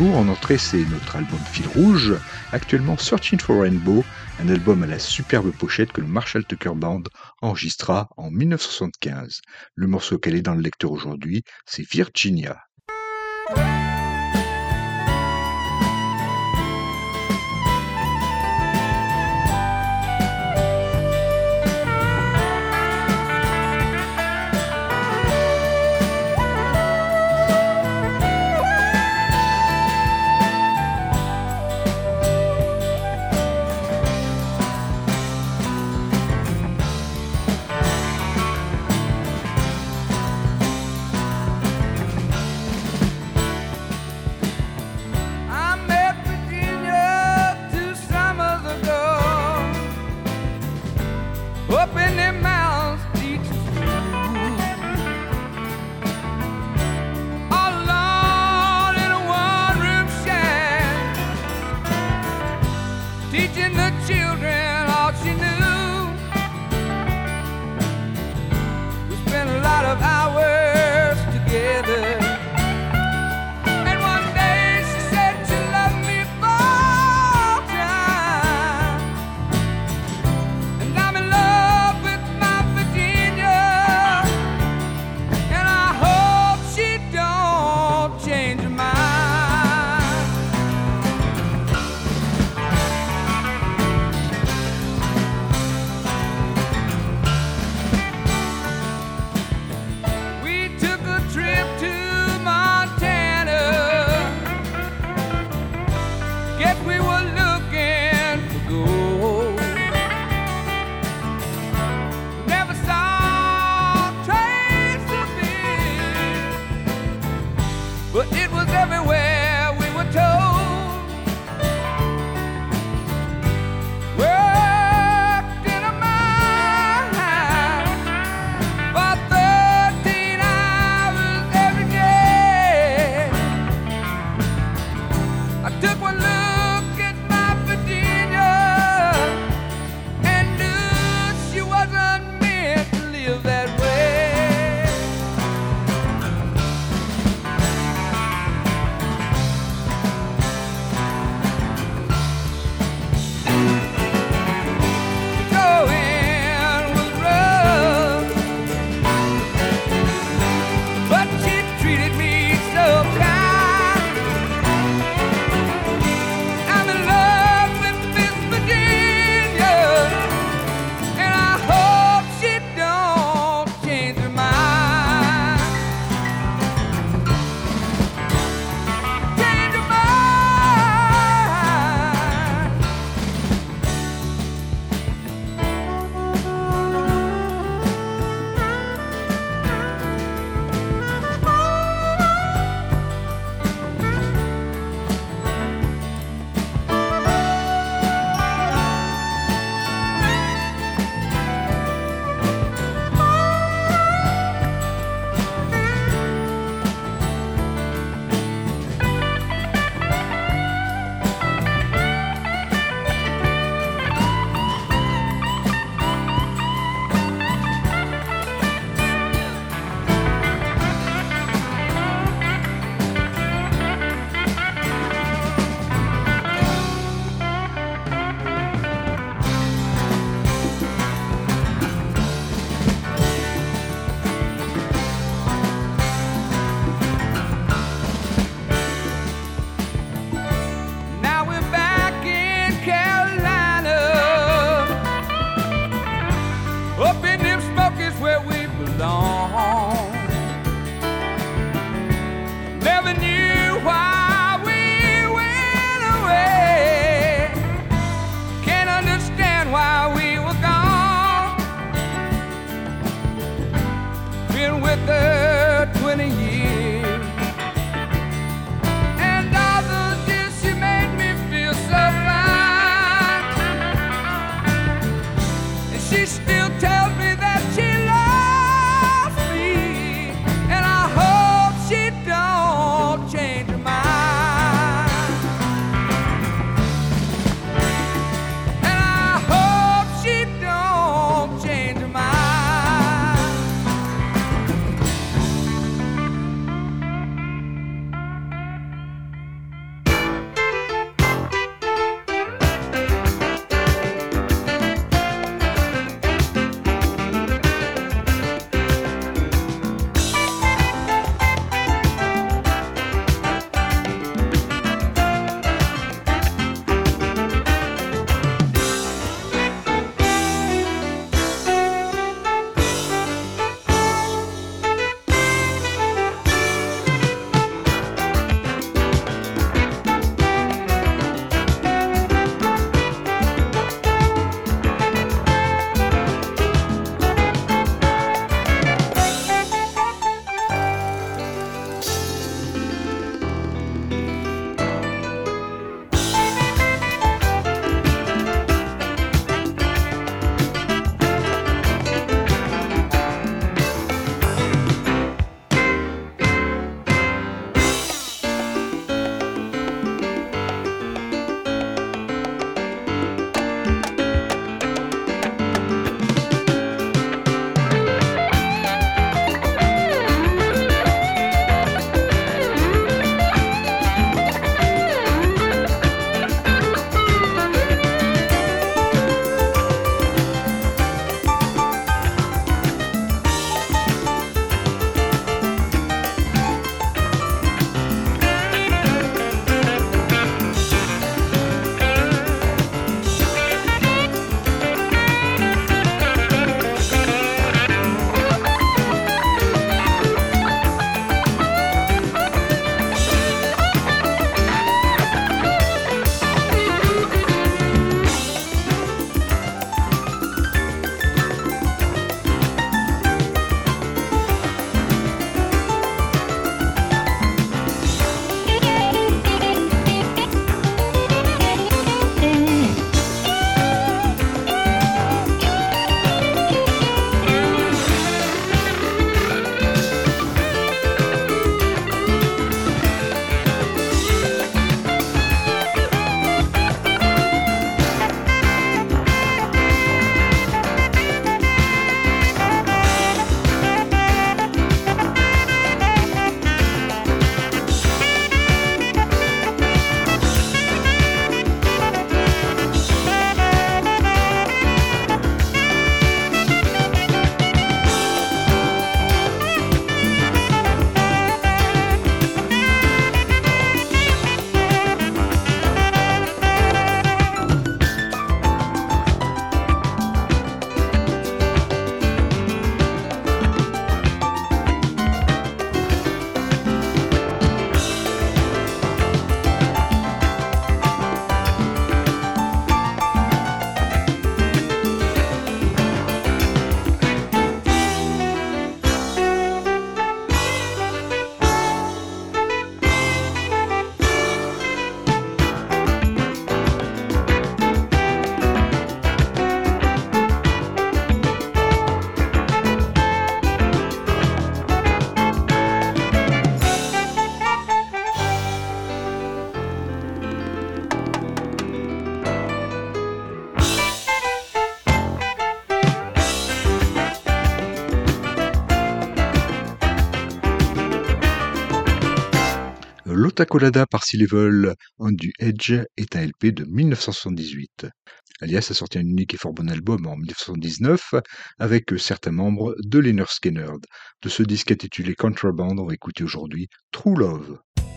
jour. En entrée, c'est notre album Fil Rouge, actuellement Searching for Rainbow, un album à la superbe pochette que le Marshall Tucker Band enregistra en 1975. Le morceau qu'elle est dans le lecteur aujourd'hui, c'est Virginia. Jota Colada par Sea Level on the Edge est un LP de 1978. Alias a sorti un unique et fort bon album en 1979 avec certains membres de Lynyrd Skynyrd. De ce disque intitulé Contraband, on va écouter aujourd'hui True Love.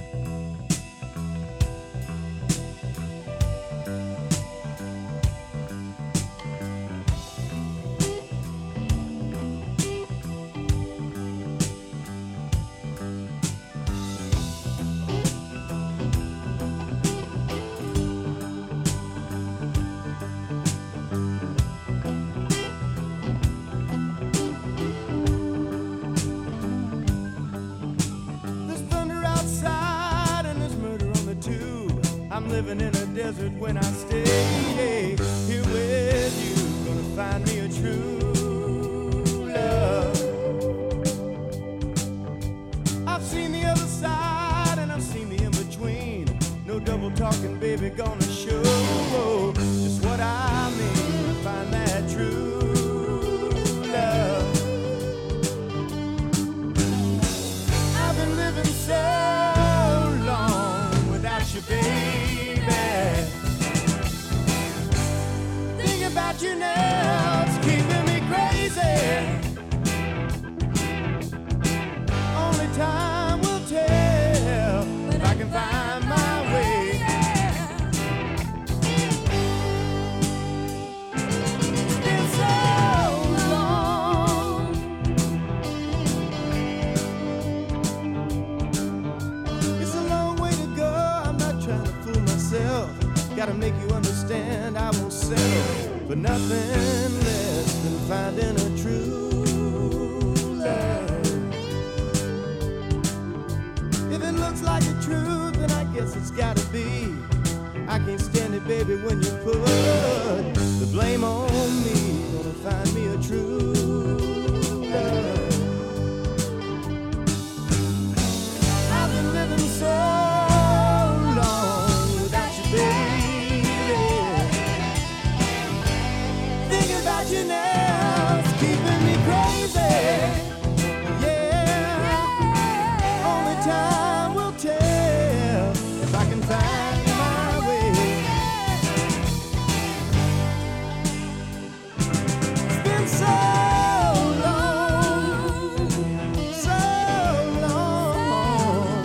Living in a desert when I stay here with you, gonna find me a true love. I've seen the other side and I've seen the in-between. No double talking, baby, gonna show just what I mean to find that true love. I've been living so long without you, baby. About you now, it's keeping me crazy. Only time will tell if I can find my way. It's been so long. It's a long way to go. I'm not trying to fool myself. Gotta make you understand I won't settle for nothing less than finding a true love. If it looks like the truth, then I guess it's gotta be. I can't stand it, baby, when you put the blame on me. Gonna find me a true love. I've been living so long without you, baby. About you now, it's keeping me crazy. Yeah, only time will tell if I can find my way. It's been so long, so long.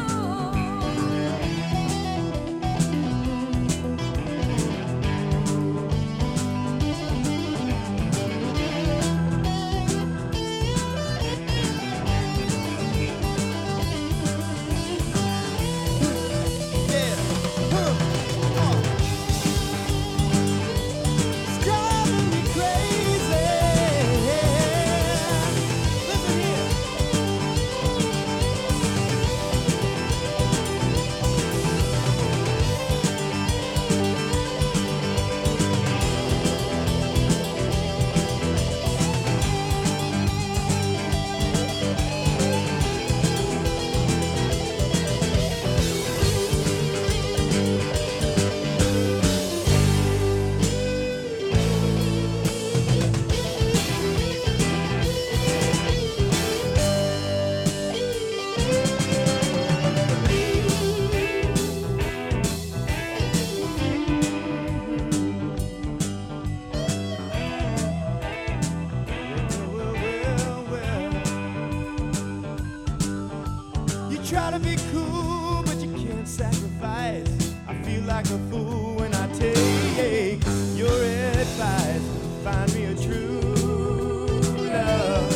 Try to be cool, but you can't sacrifice. I feel like a fool when I take your advice. Find me a true love.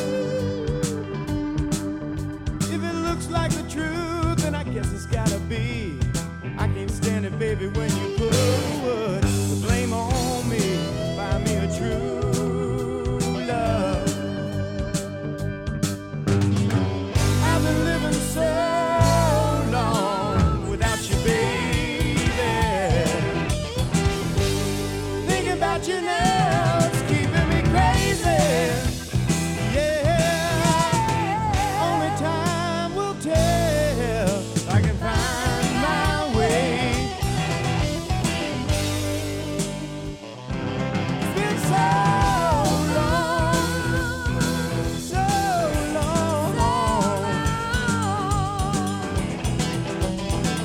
If it looks like the truth, then I guess it's gotta be. I can't stand it, baby, when you put the blame on me. Find me a true love. I've been living so you now, it's keeping me crazy. Yeah, only time will tell if I can find my way. It's been so long, so long.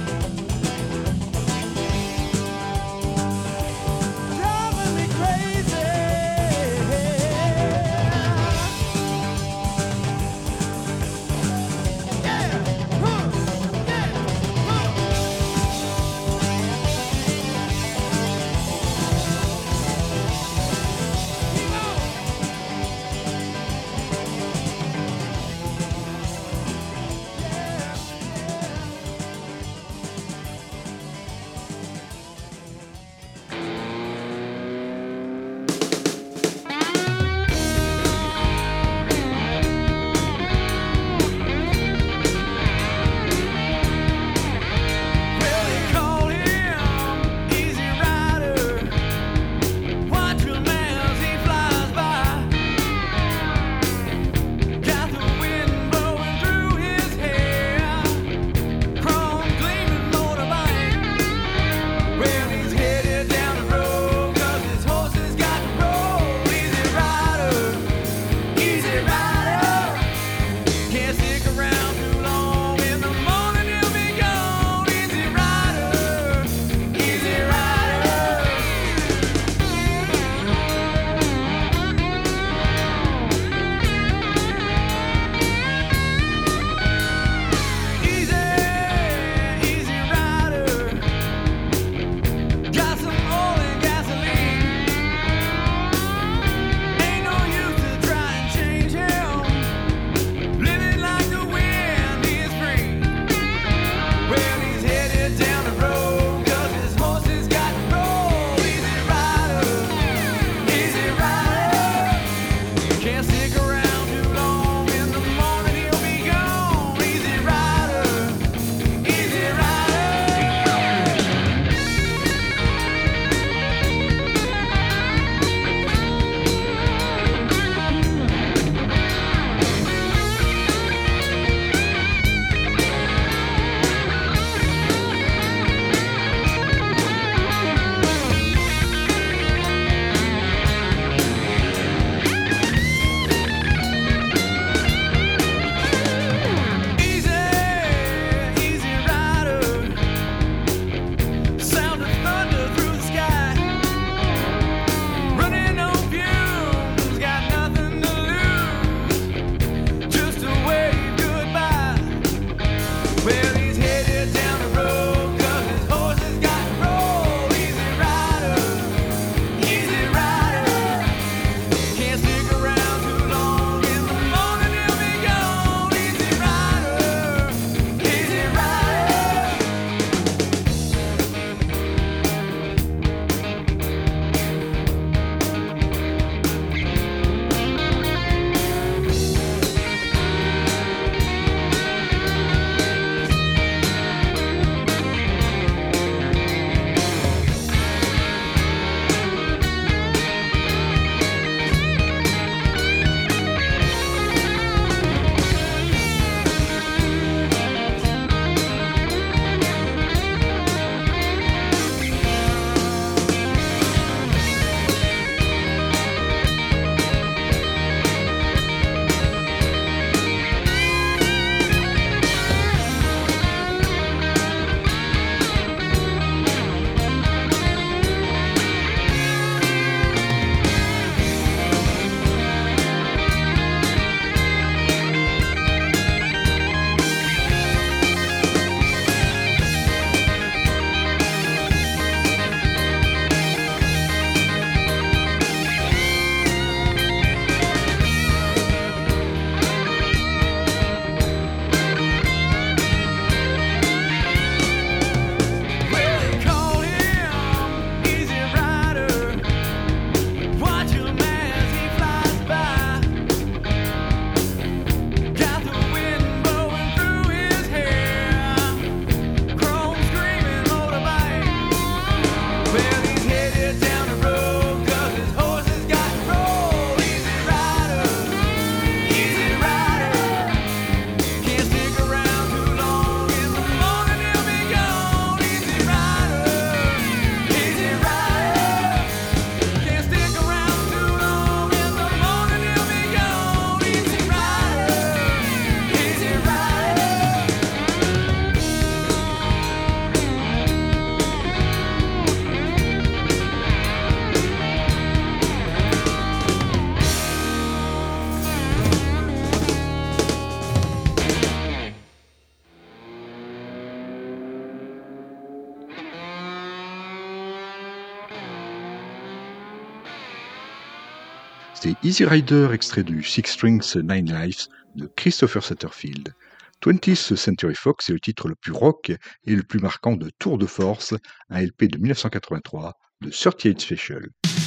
C'est Easy Rider, extrait du Six Strings Nine Lives de Christopher Satterfield. 20th Century Fox est le titre le plus rock et le plus marquant de Tour de Force, un LP de 1983 de 38 Special.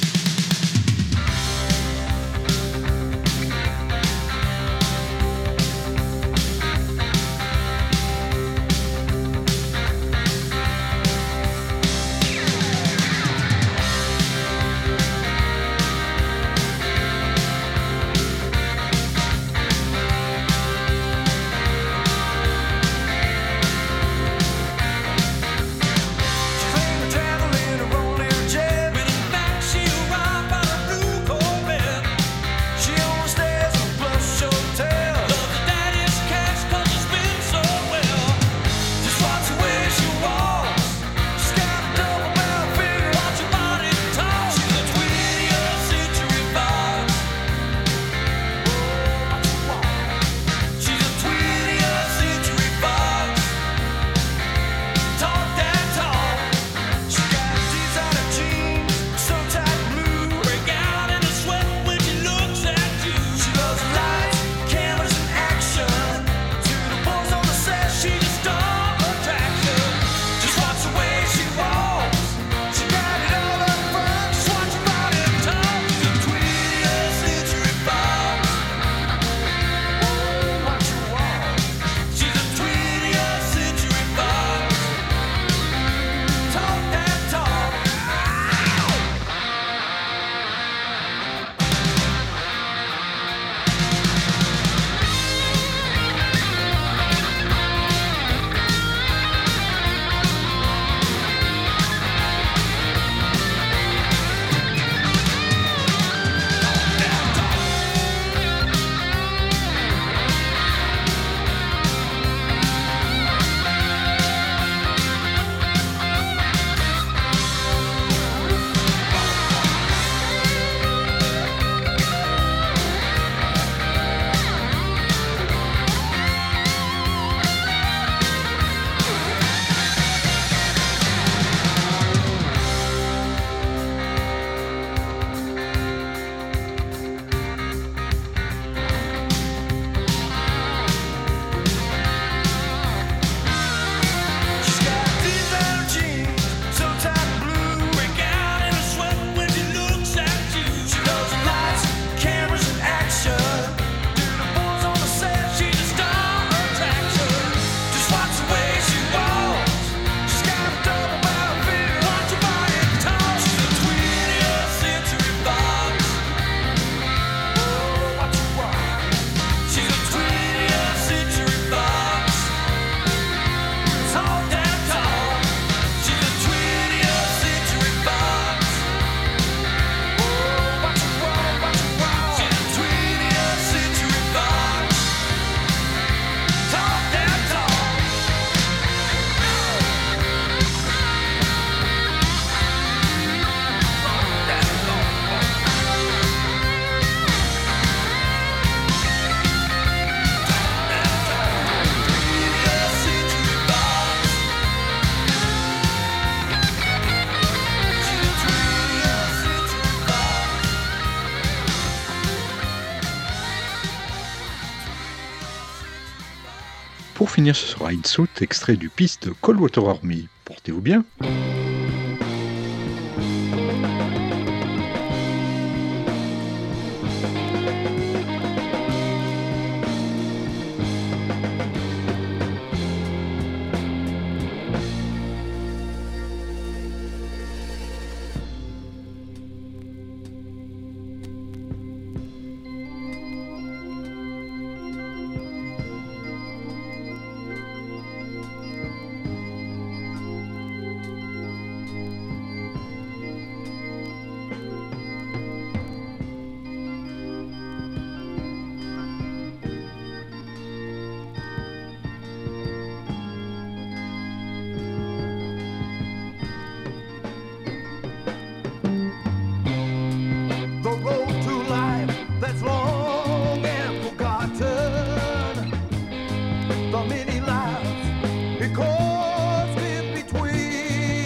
Pour finir, ce sera Insuit, extrait du piste Coldwater Army. Portez-vous bien.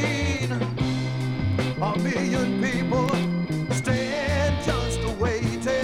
A million people stand just waiting.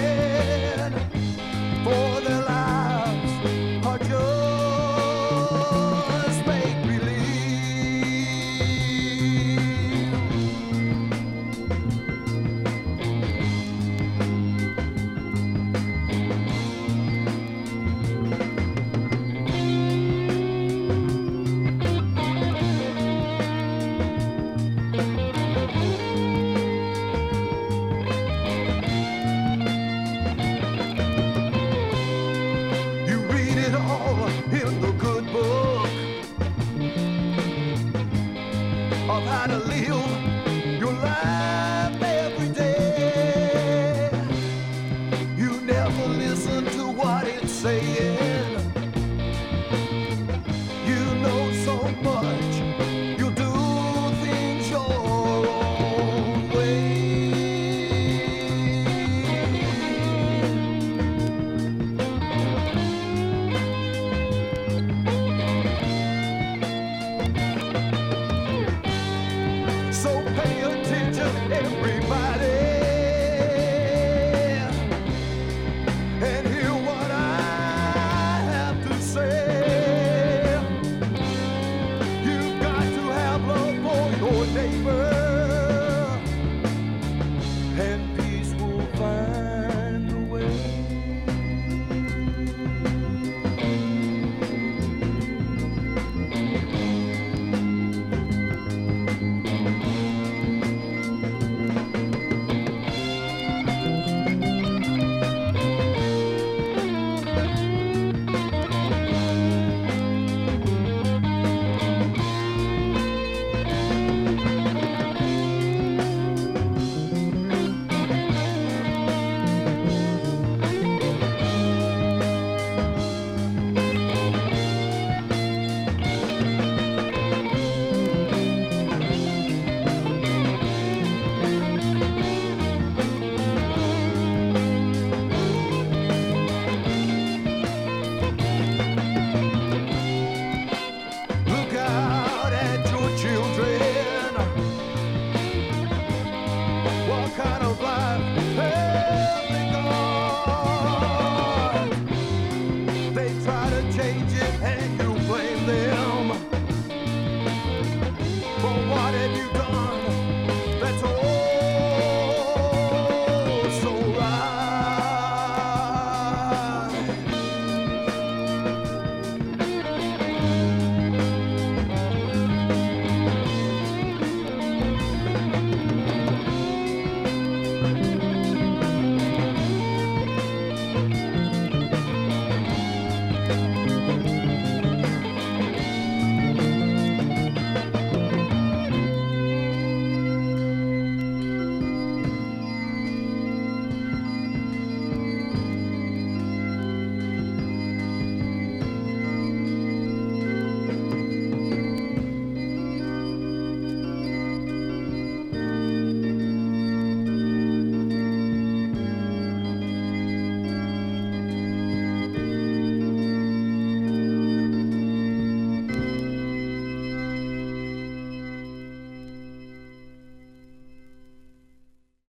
What kind of life